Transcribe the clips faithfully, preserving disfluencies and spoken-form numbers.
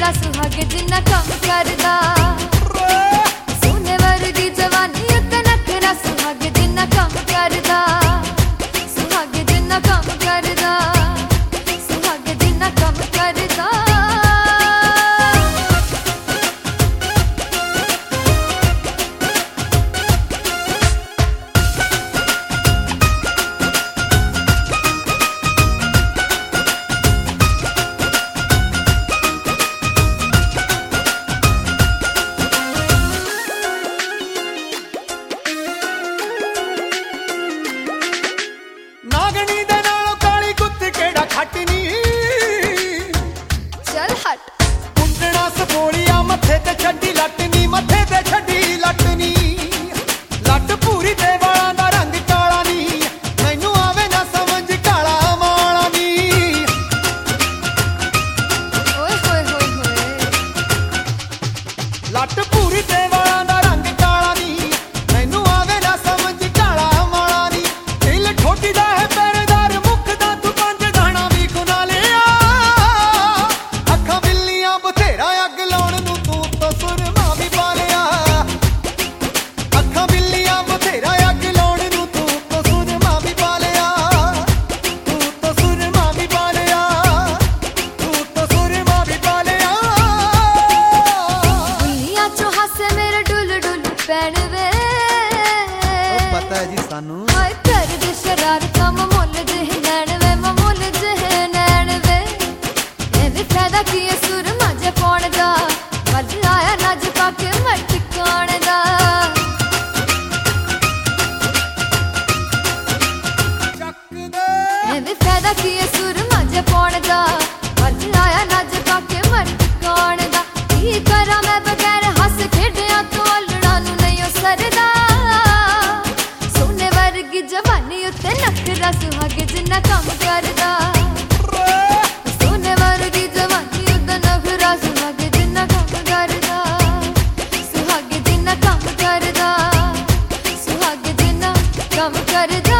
नखरा सुहागे जिन्ना कम करदा सोने वर्गी जवानी उत्ते नखरा सुहागे जिन्ना कम करदा सुहागे जिन्ना कम करदा सुहागे जिन्ना कम करदा चल हट कुंडना सपोलिया मथे ते छड्डी लटनी मथे ते छड्डी लटनी लट पूरी ते वाला दा रंग काला नी मैनू आवे ना समझ काला माला नी ओए होए होए होए लट पूरी ते वाला दा रंग काला नी मैनू आवे ना समझ काला माला नी दिल ठोटी दा है पैरदार मुखदा तू पंज दाना भी खुना लिया बथेरा अग लाउण नूं तू तो सुरमा भी पा लिया अखां बिल्लियां बथेरा अग लाउण नूं तू तो सुरमा भी पा लिया तू तो सुरमा भी पा लिया तू तो सुरमा भी पा लिया दुनिया चो हासे मेरे डुल डुल पैण वे ओ पता है जी सानू हाय कर दे शरारतां ममोल जह नैण वे ममोल जह नैण वे एवे फायदा की सुरमा जे पौण दा वज आया नज पाके मट काण दा ਚੱਕ ਦੇ एवे फायदा की सुरमा जे पौण दा वज आया नज पाके मट काण दा की करा मैं बगैर हस खेडियां तो अलड़ा नू नहीं ओ सरदा सोने वर्गी जवानी उत्ते नखरा सुहागे जिन्ना कम करदा सोने वर्गी जवानी उत्ते नखरा सुहागे जिन्ना कम करदा सुहागे जिन्ना कम करदा सुहागे जिन्ना कम करदा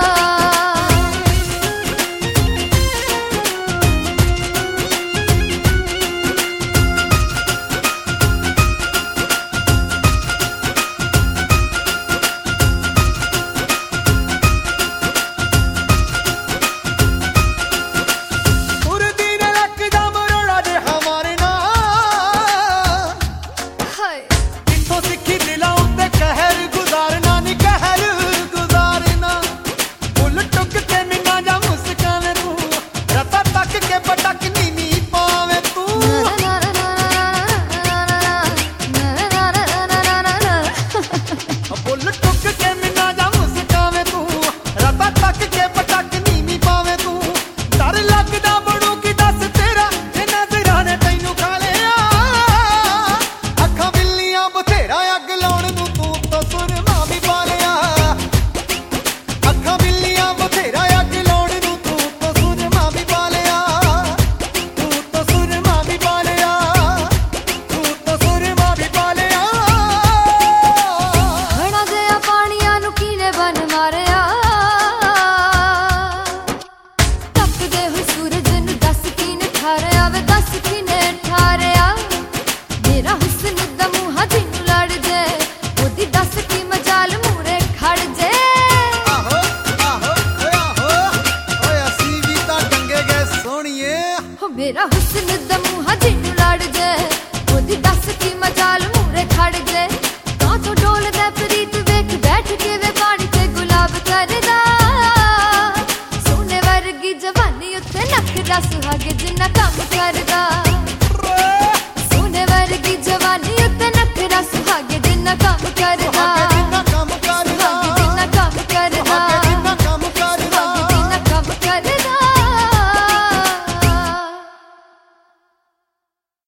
उड़दी ने लकदा मरोड़ा दे हमारे नाल हाय किथों सिੱਖੀ दिलां उत्ते कहर गुजारना नी कहर गुजारना फुल टुक ते मिन्ना जा मुस्कावे तू रता तक के पटक नी नी पावे तू फुल टुक के मिन्ना जा मुस्कावे तू रता तक के पटक नी नी पावे तू डर लगदा बनू की दस तेरा ए नजरां ने तैनू खा लिया अखां बिल्लियां बथेरा अग लाउण नूं तू तो सुरमा भी पा लिया अखां बिल्लियां बथेरा अग लाउण नूं तू तो सुरमा भी पा लिया तू तो सुरमा भी पा लिया तू तो सुरमा भी पा लिया घड़ा जिहा पाणियां नू कीने बन मारिया तपदे होए सूरज नू दस कीने ठारिया वे दस कीने ठारिया मेरा हुस्न दा मूंहा जिन्नू लड़ जे ओदी दस की मजाल मूरे खड़ जे आहो आहो ओए आहो ओए असी भी तां डंगे गए सोहणीए हो मेरा हुस्न दा मूंहा जिन्नू लड़ जे ओदी दस की मजाल मूरे खड़ जे तां तो डोलदा प्रीत वेख बैठ के वे पानी ते गुलाब करदा सोने वर्गी जवानी उत्ते नखरा सुहागे